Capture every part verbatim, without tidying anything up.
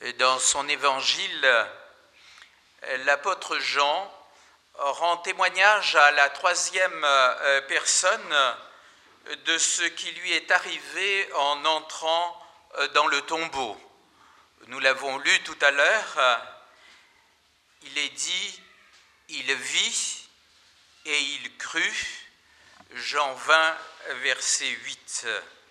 Dans son évangile, l'apôtre Jean rend témoignage à la troisième personne de ce qui lui est arrivé en entrant dans le tombeau. Nous l'avons lu tout à l'heure, il est dit, il vit et il crut, Jean vingt, verset huit.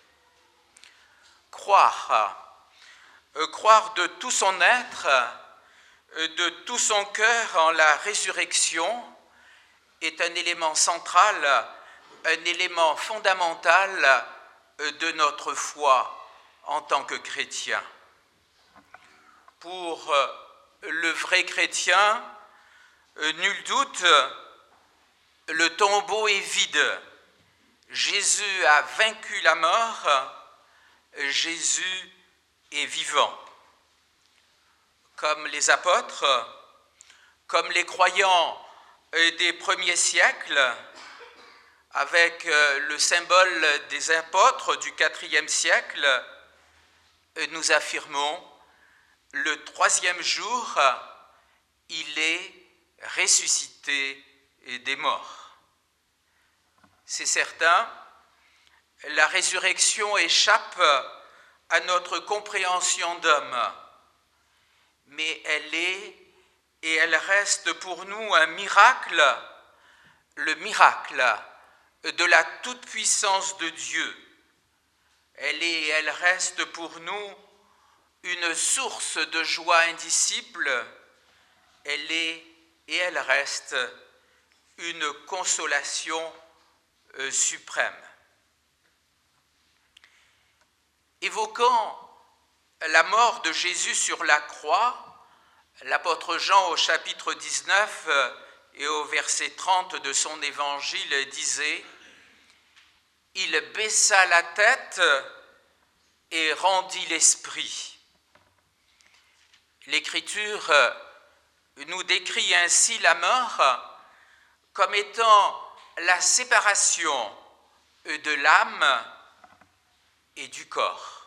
Croire. Croire de tout son être, de tout son cœur en la résurrection est un élément central, un élément fondamental de notre foi en tant que chrétien. Pour le vrai chrétien, nul doute, le tombeau est vide. Jésus a vaincu la mort, Jésus est vivant. Comme les apôtres, comme les croyants des premiers siècles, avec le symbole des apôtres du quatrième siècle, nous affirmons, le troisième jour, il est ressuscité des morts. C'est certain, la résurrection échappe à notre compréhension d'homme, mais elle est et elle reste pour nous un miracle, le miracle de la toute-puissance de Dieu. Elle est et elle reste pour nous une source de joie indicible, elle est et elle reste une consolation euh, suprême. Évoquant la mort de Jésus sur la croix, l'apôtre Jean au chapitre dix-neuf et au verset trente de son évangile disait « Il baissa la tête et rendit l'esprit ». L'Écriture nous décrit ainsi la mort comme étant la séparation de l'âme et du corps.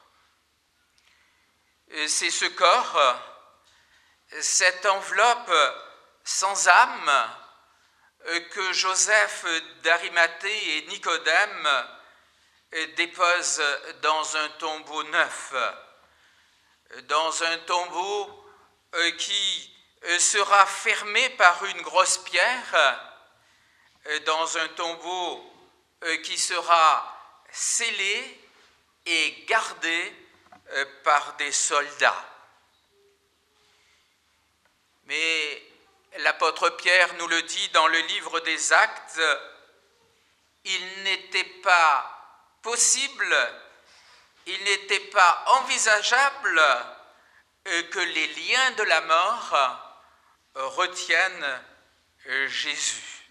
C'est ce corps, cette enveloppe sans âme que Joseph d'Arimathée et Nicodème déposent dans un tombeau neuf, dans un tombeau qui sera fermé par une grosse pierre, dans un tombeau qui sera scellé et gardé par des soldats. Mais l'apôtre Pierre nous le dit dans le livre des Actes, il n'était pas possible, il n'était pas envisageable que les liens de la mort retiennent Jésus.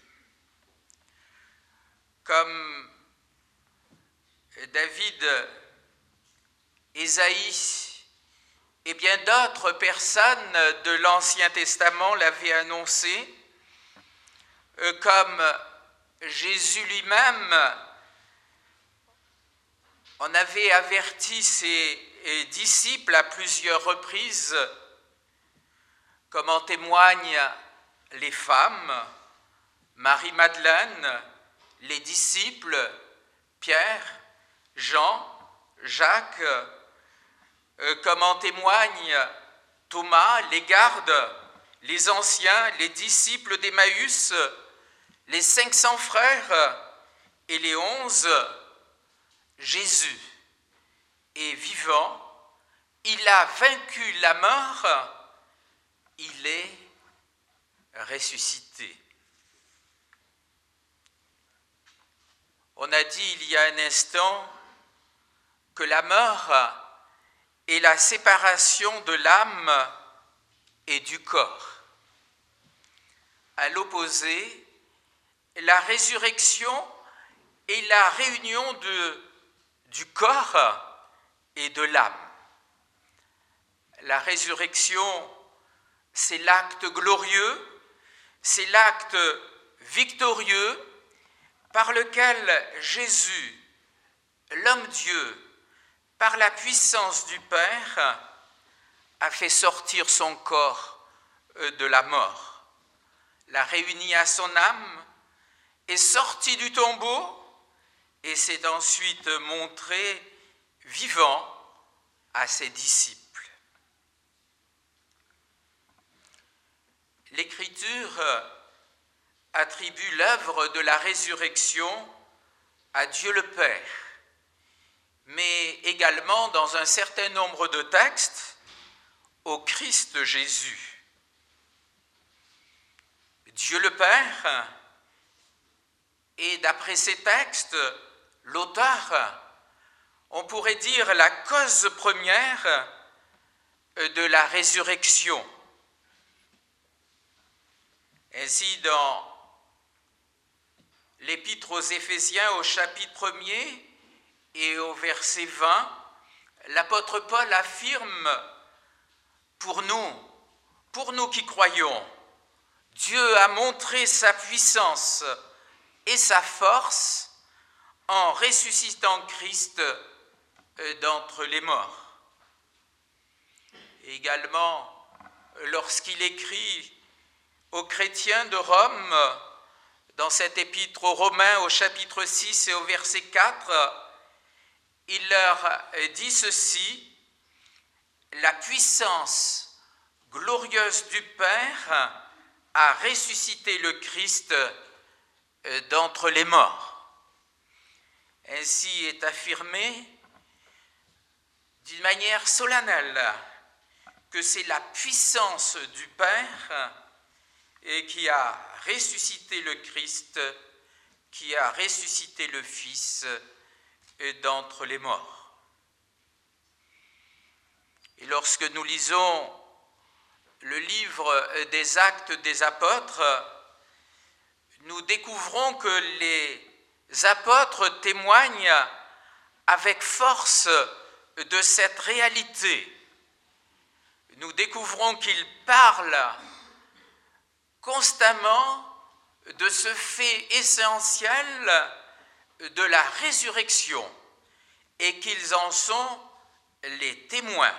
Comme David, Ésaïe et bien d'autres personnes de l'Ancien Testament l'avaient annoncé, comme Jésus lui-même en avait averti ses disciples à plusieurs reprises, comme en témoignent les femmes, Marie-Madeleine, les disciples, Pierre, Jean, Jacques, comme en témoignent Thomas, les gardes, les anciens, les disciples d'Emmaüs, les cinq cents frères et les onze, Jésus est vivant, il a vaincu la mort, il est ressuscité. On a dit il y a un instant que la mort est la séparation de l'âme et du corps. À l'opposé, la résurrection est la réunion de, du corps et de l'âme. La résurrection, c'est l'acte glorieux, c'est l'acte victorieux par lequel Jésus, l'homme Dieu, par la puissance du Père, a fait sortir son corps de la mort, l'a réuni à son âme, est sorti du tombeau et s'est ensuite montré vivant à ses disciples. L'Écriture attribue l'œuvre de la résurrection à Dieu le Père, mais également dans un certain nombre de textes au Christ Jésus. Dieu le Père est, d'après ces textes, l'auteur, on pourrait dire la cause première de la résurrection. Ainsi, dans l'Épître aux Éphésiens au chapitre premier et au verset vingt, l'apôtre Paul affirme pour nous, pour nous qui croyons, Dieu a montré sa puissance et sa force en ressuscitant Christ d'entre les morts. Et également, lorsqu'il écrit aux chrétiens de Rome, dans cette épître aux Romains au chapitre six et au verset quatre, il leur dit ceci: la puissance glorieuse du Père a ressuscité le Christ d'entre les morts. Ainsi est affirmé d'une manière solennelle que c'est la puissance du Père et qui a ressuscité le Christ, qui a ressuscité le Fils d'entre les morts. Et lorsque nous lisons le livre des Actes des Apôtres, nous découvrons que les apôtres témoignent avec force de cette réalité. Nous découvrons qu'ils parlent constamment de ce fait essentiel de la résurrection et qu'ils en sont les témoins.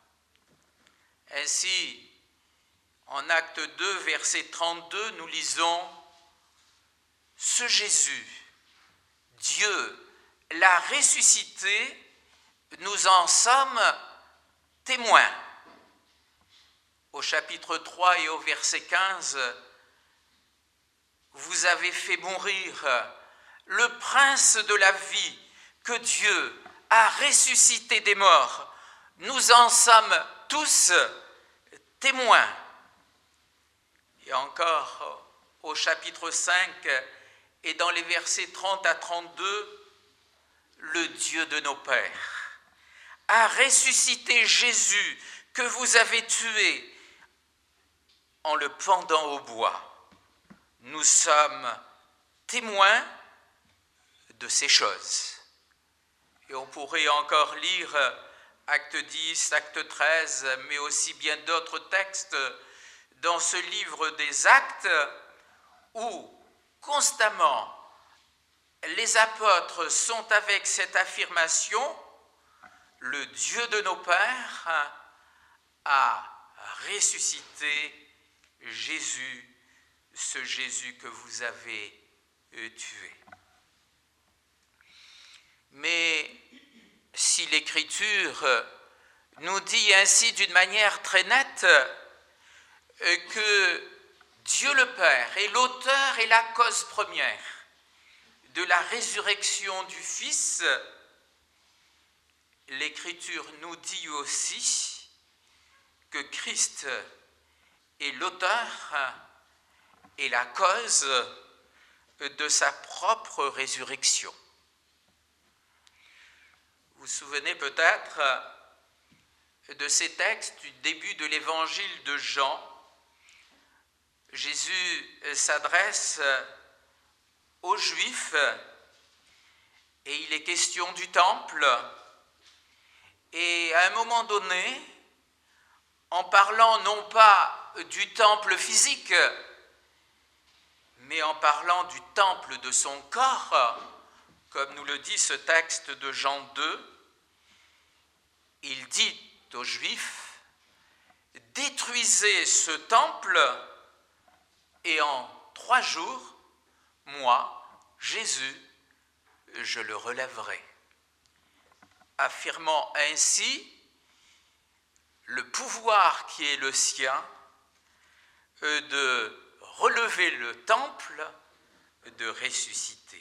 Ainsi, en Acte deux, verset trente-deux, nous lisons « Ce Jésus, Dieu l'a ressuscité, nous en sommes témoins. » Au chapitre trois et au verset quinze, « Vous avez fait mourir le prince de la vie que Dieu a ressuscité des morts. Nous en sommes tous témoins. » Et encore au chapitre cinq et dans les versets trente à trente-deux, « Le Dieu de nos pères a ressuscité Jésus que vous avez tué en le pendant au bois. Nous sommes témoins de ces choses. » Et on pourrait encore lire Acte dix, Acte treize, mais aussi bien d'autres textes dans ce livre des Actes où constamment les apôtres sont avec cette affirmation: le Dieu de nos pères a ressuscité Jésus, ce Jésus que vous avez tué. Mais si l'Écriture nous dit ainsi d'une manière très nette que Dieu le Père est l'auteur et la cause première de la résurrection du Fils, l'Écriture nous dit aussi que Christ est l'auteur et la cause de sa propre résurrection. Vous vous souvenez peut-être de ces textes du début de l'évangile de Jean. Jésus s'adresse aux Juifs et il est question du temple. Et à un moment donné, en parlant non pas du temple physique, mais en parlant du temple de son corps, comme nous le dit ce texte de Jean deux, il dit aux Juifs: détruisez ce temple et en trois jours, moi, Jésus, je le relèverai. Affirmant ainsi le pouvoir qui est le sien de relever le temple, de ressusciter.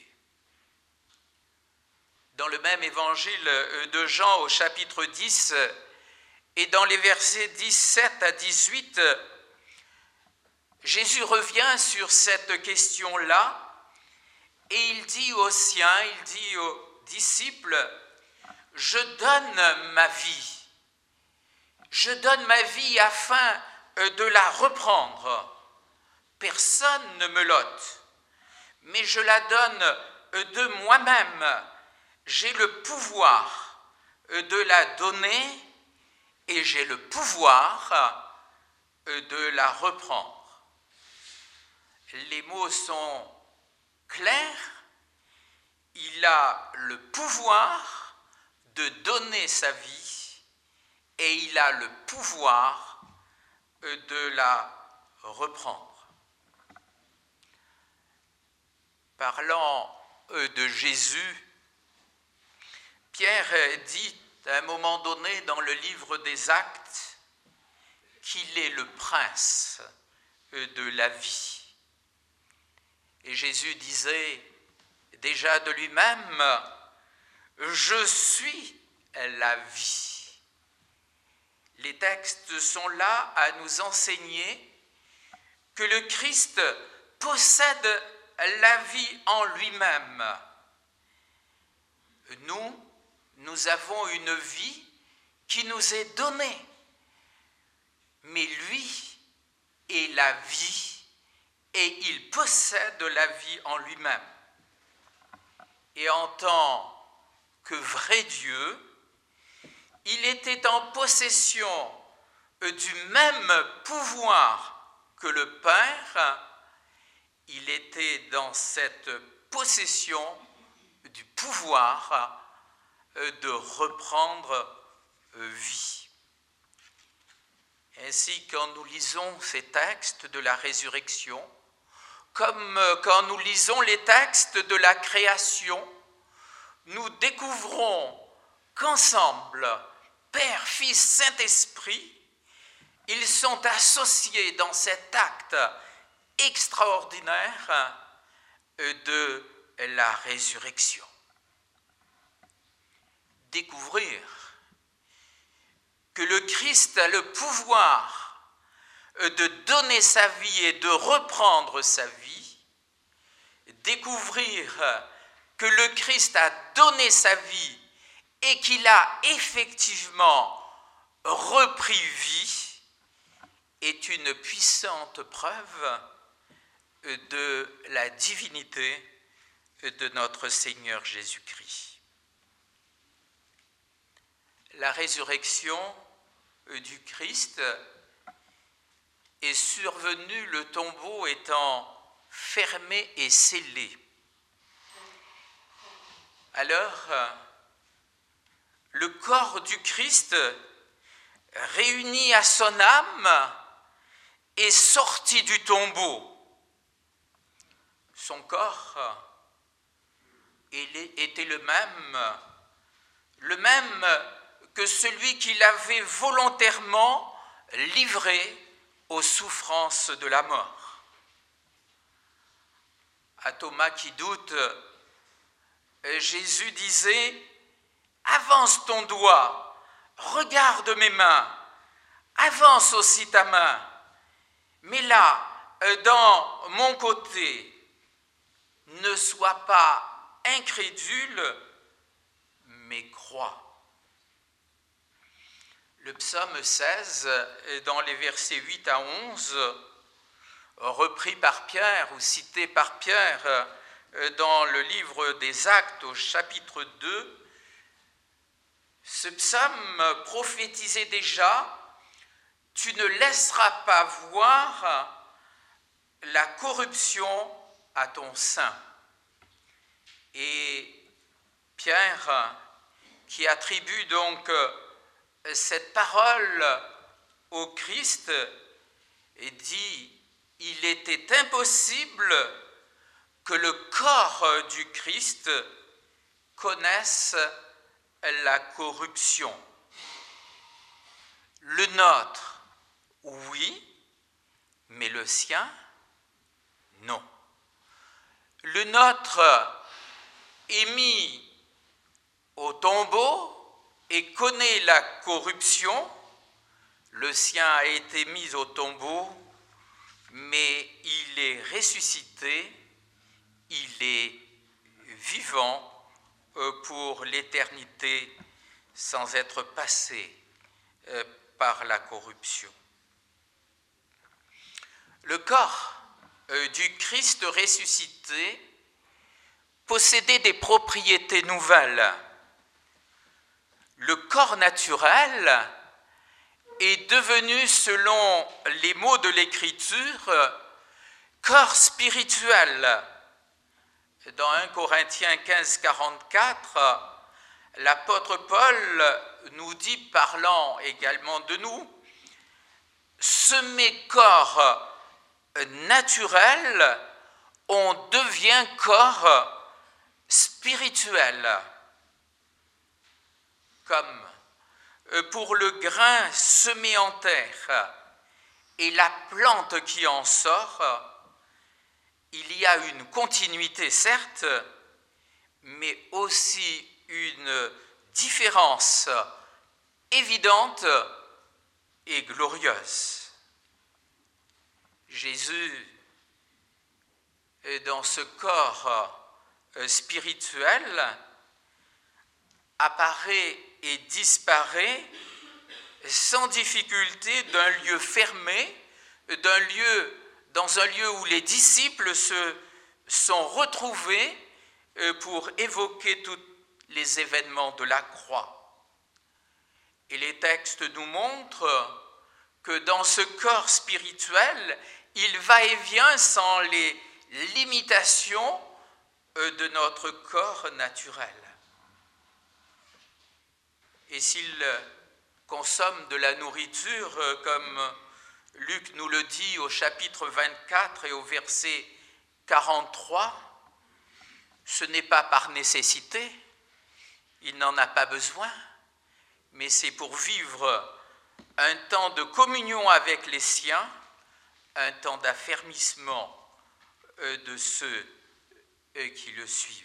Dans le même évangile de Jean au chapitre dix et dans les versets dix-sept à dix-huit, Jésus revient sur cette question-là et il dit aux siens, il dit aux disciples, « Je donne ma vie, je donne ma vie afin de la reprendre. Personne ne me l'ôte, mais je la donne de moi-même. J'ai le pouvoir de la donner et j'ai le pouvoir de la reprendre. » Les mots sont clairs. Il a le pouvoir de donner sa vie et il a le pouvoir de la reprendre. Parlant de Jésus, Pierre dit à un moment donné dans le livre des Actes qu'il est le prince de la vie. Et Jésus disait déjà de lui-même, « Je suis la vie ». Les textes sont là à nous enseigner que le Christ possède la vie en lui-même. Nous, nous avons une vie qui nous est donnée, mais lui est la vie et il possède la vie en lui-même. Et en tant que vrai Dieu, il était en possession du même pouvoir que le Père. Il était dans cette possession du pouvoir de reprendre vie. Ainsi, quand nous lisons ces textes de la résurrection, comme quand nous lisons les textes de la création, nous découvrons qu'ensemble, Père, Fils, Saint-Esprit, ils sont associés dans cet acte extraordinaire de la résurrection. Découvrir que le Christ a le pouvoir de donner sa vie et de reprendre sa vie, découvrir que le Christ a donné sa vie et qu'il a effectivement repris vie, est une puissante preuve de la divinité de notre Seigneur Jésus-Christ. La résurrection du Christ est survenue, le tombeau étant fermé et scellé. Alors, le corps du Christ, réuni à son âme, est sorti du tombeau. Son corps était le même, le même que celui qu'il avait volontairement livré aux souffrances de la mort. À Thomas qui doute, Jésus disait, « Avance ton doigt, regarde mes mains, avance aussi ta main, mais là, dans mon côté, ne sois pas incrédule, mais crois. » Le psaume seize, dans les versets huit à onze, repris par Pierre ou cité par Pierre dans le livre des Actes au chapitre deux, ce psaume prophétisait déjà « Tu ne laisseras pas voir la corruption à ton sein ». Et Pierre, qui attribue donc cette parole au Christ et dit « Il était impossible que le corps du Christ connaisse la corruption. Le nôtre, oui, mais le sien, non. Le nôtre est mis au tombeau et connaît la corruption. Le sien a été mis au tombeau, mais il est ressuscité, il est vivant pour l'éternité sans être passé par la corruption. Le corps du Christ ressuscité possédait des propriétés nouvelles. Le corps naturel est devenu, selon les mots de l'Écriture, corps spirituel. Dans un Corinthiens quinze, quarante-quatre, l'apôtre Paul nous dit, parlant également de nous, « Ce mes corps naturel, on devient corps spirituel. » Comme pour le grain semé en terre et la plante qui en sort, il y a une continuité, certes, mais aussi une différence évidente et glorieuse. Jésus, dans ce corps spirituel, apparaît et disparaît sans difficulté d'un lieu fermé, d'un lieu, dans un lieu où les disciples se sont retrouvés pour évoquer tous les événements de la croix. Et les textes nous montrent que dans ce corps spirituel, il va et vient sans les limitations de notre corps naturel. Et s'il consomme de la nourriture, comme Luc nous le dit au chapitre vingt-quatre et au verset quarante-trois, ce n'est pas par nécessité, il n'en a pas besoin, mais c'est pour vivre un temps de communion avec les siens, un temps d'affermissement de ceux qui le suivent.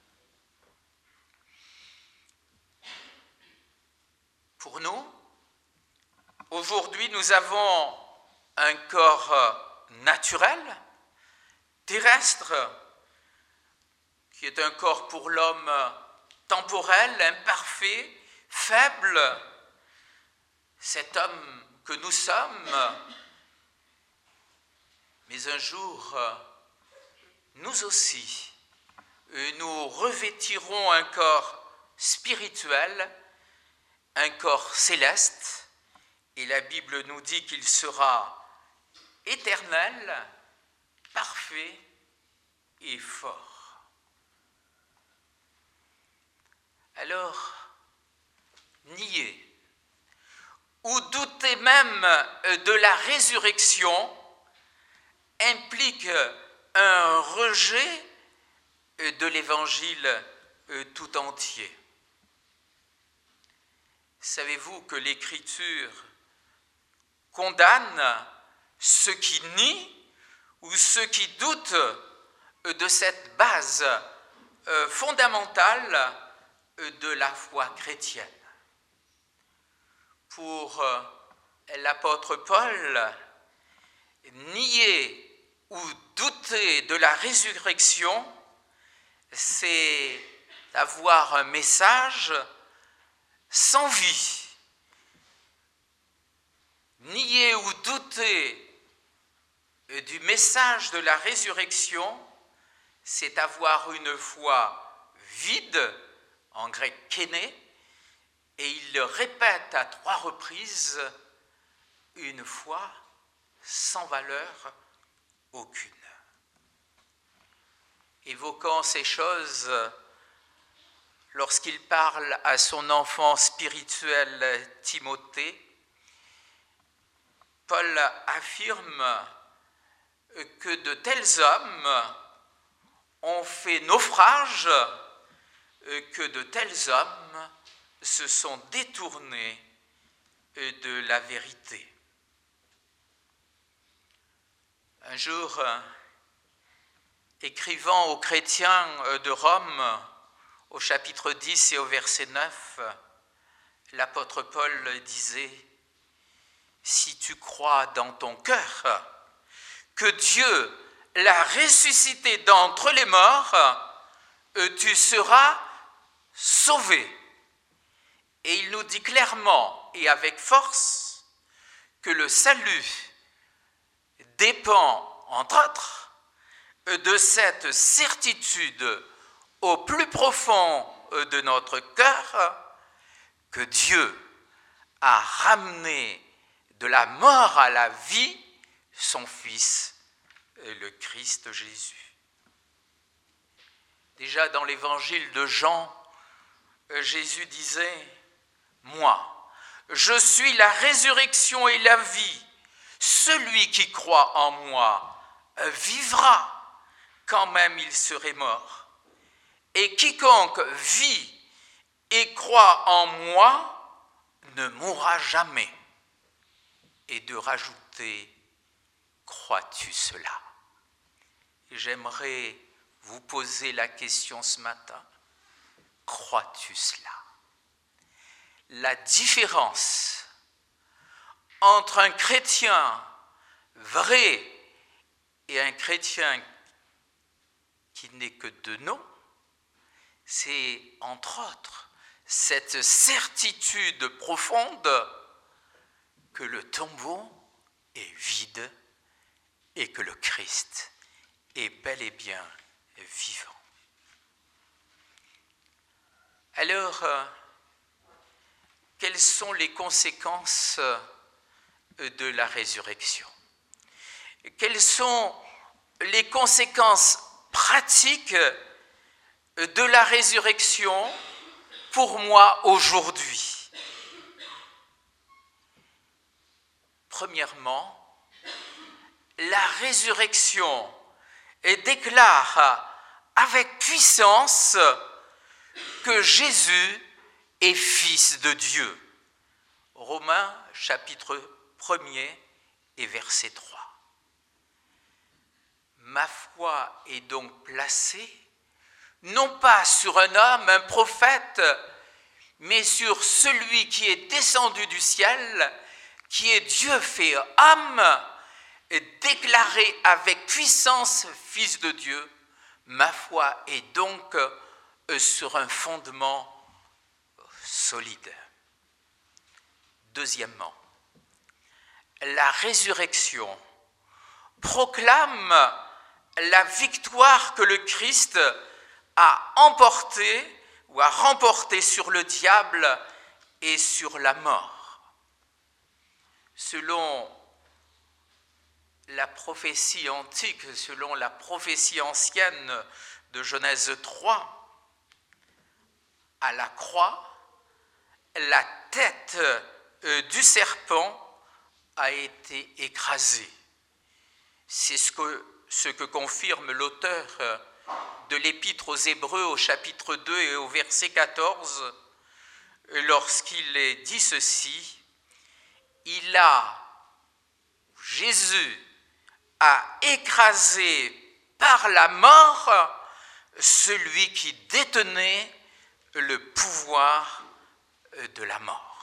Pour nous, aujourd'hui, nous avons un corps naturel, terrestre, qui est un corps pour l'homme temporel, imparfait, faible. Cet homme que nous sommes, mais un jour, nous aussi, nous revêtirons un corps spirituel, un corps céleste, et la Bible nous dit qu'il sera éternel, parfait et fort. Alors, nier ou douter même de la résurrection implique un rejet de l'Évangile tout entier. Savez-vous que l'Écriture condamne ceux qui nient ou ceux qui doutent de cette base fondamentale de la foi chrétienne? Pour l'apôtre Paul, nier ou douter de la résurrection, c'est avoir un message sans vie. Nier ou douter du message de la résurrection, c'est avoir une foi vide, en grec kéné, et il le répète à trois reprises, une foi sans valeur aucune. Évoquant ces choses, lorsqu'il parle à son enfant spirituel Timothée, Paul affirme que de tels hommes ont fait naufrage, que de tels hommes se sont détournés de la vérité. Un jour, écrivant aux chrétiens de Rome, au chapitre dix et au verset neuf, l'apôtre Paul disait « Si tu crois dans ton cœur que Dieu l'a ressuscité d'entre les morts, tu seras sauvé. » Et il nous dit clairement et avec force que le salut dépend, entre autres, de cette certitude au plus profond de notre cœur que Dieu a ramené de la mort à la vie son Fils, le Christ Jésus. Déjà dans l'évangile de Jean, Jésus disait « Moi, je suis la résurrection et la vie. Celui qui croit en moi vivra, quand même il serait mort. Et quiconque vit et croit en moi ne mourra jamais. » Et de rajouter « Crois-tu cela ?» J'aimerais vous poser la question ce matin. Crois-tu cela? La différence entre un chrétien vrai et un chrétien qui n'est que de nom, c'est entre autres cette certitude profonde que le tombeau est vide et que le Christ est bel et bien vivant. Alors, quelles sont les conséquences de la résurrection? Quelles sont les conséquences pratiques de la résurrection pour moi aujourd'hui? Premièrement, la résurrection déclare avec puissance que Jésus est Fils de Dieu. Romains chapitre premier et verset trois. Ma foi est donc placée, non pas sur un homme, un prophète, mais sur celui qui est descendu du ciel, qui est Dieu fait homme, et déclaré avec puissance Fils de Dieu. Ma foi est donc sur un fondement solide. Deuxièmement, la résurrection proclame la victoire que le Christ a emportée ou a remportée sur le diable et sur la mort. Selon la prophétie antique, selon la prophétie ancienne de Genèse trois, à la croix, la tête du serpent a été écrasée. C'est ce que, ce que confirme l'auteur de l'Épître aux Hébreux au chapitre deux et au verset quatorze, lorsqu'il est dit ceci, « Il a, Jésus, a écrasé par la mort celui qui détenait le pouvoir de la mort. »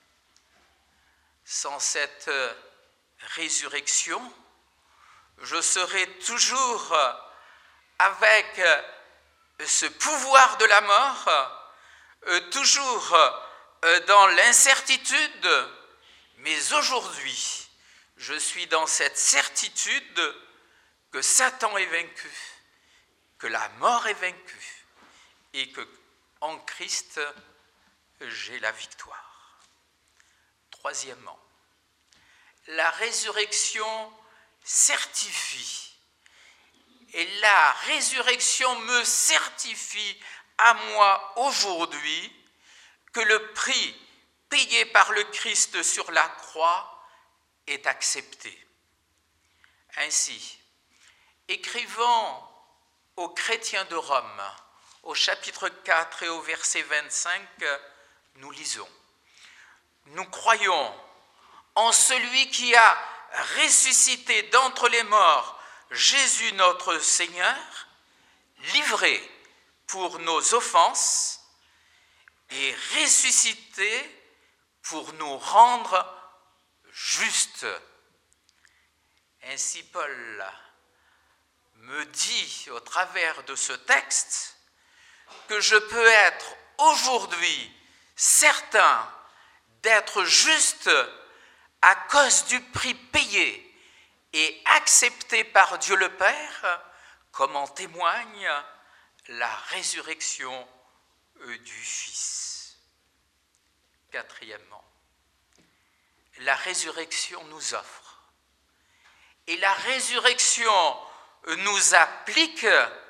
Sans cette résurrection, je serai toujours avec ce pouvoir de la mort, toujours dans l'incertitude, mais aujourd'hui, je suis dans cette certitude que Satan est vaincu, que la mort est vaincue et que en Christ, j'ai la victoire. Troisièmement, la résurrection certifie. Et la résurrection me certifie à moi aujourd'hui que le prix payé par le Christ sur la croix est accepté. Ainsi, écrivant aux chrétiens de Rome, au chapitre quatre et au verset vingt-cinq, nous lisons « Nous croyons en celui qui a ressuscité d'entre les morts Jésus notre Seigneur, livré pour nos offenses et ressuscité pour nous rendre justes. » Ainsi Paul me dit au travers de ce texte que je peux être aujourd'hui certain d'être juste à cause du prix payé et accepté par Dieu le Père, comme en témoigne la résurrection du Fils. Quatrièmement, la résurrection nous offre et la résurrection nous applique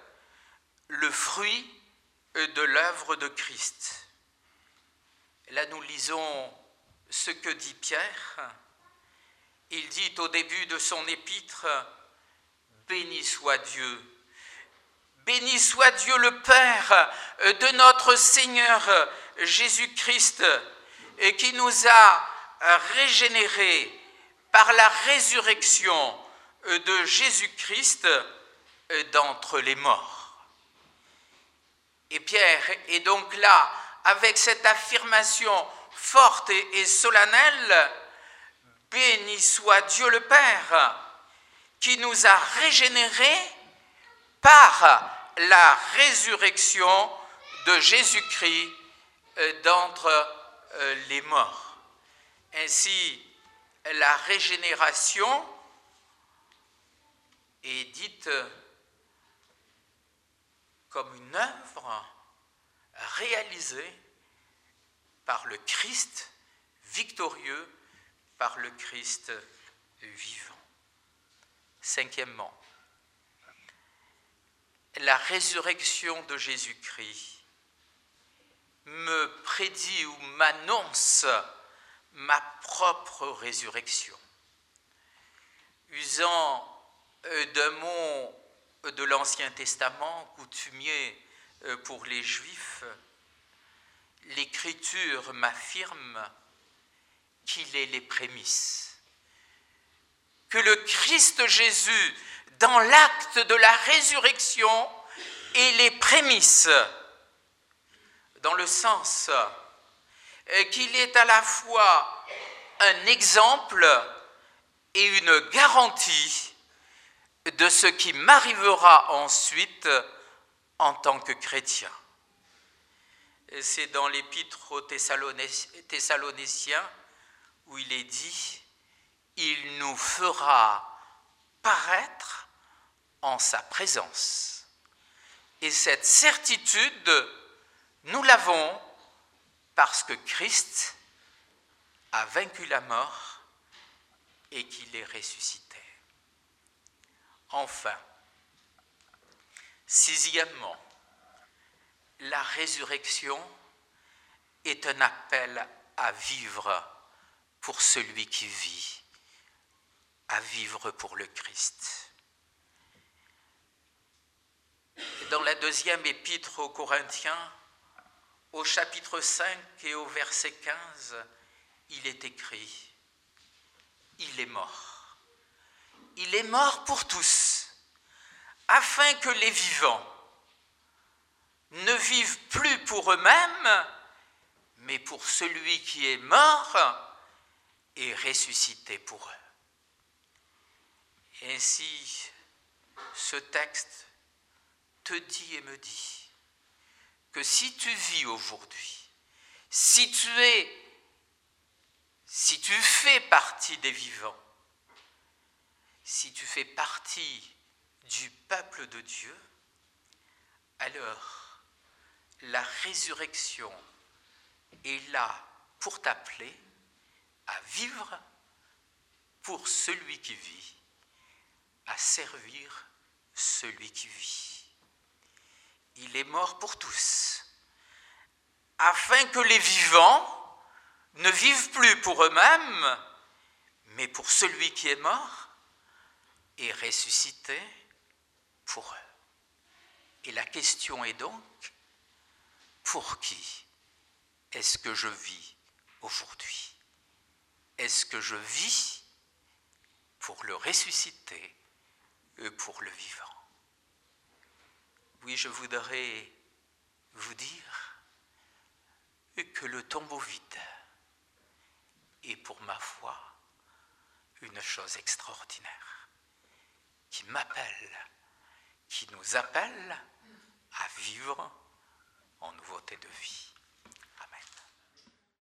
le fruit de l'œuvre de Christ. Là, nous lisons ce que dit Pierre. Il dit au début de son épître, « Béni soit Dieu, béni soit Dieu le Père de notre Seigneur Jésus-Christ, qui nous a régénérés par la résurrection de Jésus-Christ d'entre les morts. » Et Pierre est donc là avec cette affirmation forte et solennelle, « Béni soit Dieu le Père, qui nous a régénérés par la résurrection de Jésus-Christ d'entre les morts. » Ainsi, la régénération est dite comme une œuvre réalisée par le Christ victorieux, par le Christ vivant. Cinquièmement, la résurrection de Jésus-Christ me prédit ou m'annonce ma propre résurrection. Usant d'un mot de l'Ancien Testament, coutumier pour les Juifs, l'Écriture m'affirme qu'il est les prémices, que le Christ Jésus, dans l'acte de la résurrection, est les prémices, dans le sens qu'il est à la fois un exemple et une garantie de ce qui m'arrivera ensuite en tant que chrétien. C'est dans l'épître aux Thessaloniciens où il est dit « Il nous fera paraître en sa présence ». Et cette certitude, nous l'avons parce que Christ a vaincu la mort et qu'il est ressuscité. Enfin, sixièmement, la résurrection est un appel à vivre pour celui qui vit, à vivre pour le Christ. Dans la deuxième épître aux Corinthiens, au chapitre cinq et au verset quinze, il est écrit « Il est mort. Il est mort pour tous, afin que les vivants ne vivent plus pour eux-mêmes, mais pour celui qui est mort et ressuscité pour eux. » Ainsi, ce texte te dit et me dit que si tu vis aujourd'hui, si tu es, si tu fais partie des vivants, si tu fais partie du peuple de Dieu, alors la résurrection est là pour t'appeler à vivre pour celui qui vit, à servir celui qui vit. Il est mort pour tous, afin que les vivants ne vivent plus pour eux-mêmes, mais pour celui qui est mort et ressuscité pour eux. Et la question est donc, pour qui est-ce que je vis aujourd'hui? Est-ce que je vis pour le ressuscité et pour le vivant? Oui, je voudrais vous dire que le tombeau vide est pour ma foi une chose extraordinaire qui m'appelle, qui nous appelle à vivre en nouveauté de vie.